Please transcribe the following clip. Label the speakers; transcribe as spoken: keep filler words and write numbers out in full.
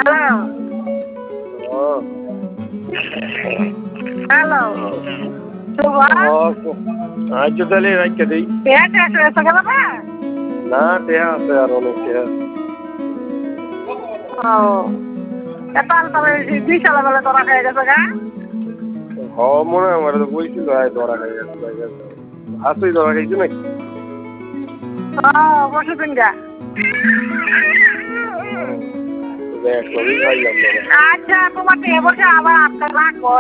Speaker 1: hello hello
Speaker 2: আজ তাহলে রাখতে দিই না টেহা আছে আর অনেক টেহা
Speaker 1: ও তাহলে তাহলে দুই সালে বেলা ধরা খেয়ে গেছে গা
Speaker 2: হ মনে হয় আমার তো বলছিল ধরা খাই গেছে আসুই ধরা খাইছে নাকি
Speaker 1: ও বসে দিন গা
Speaker 2: দেখ খাইলাম
Speaker 1: আচ্ছা তোমাকে বসে আবার আপনার রাখবো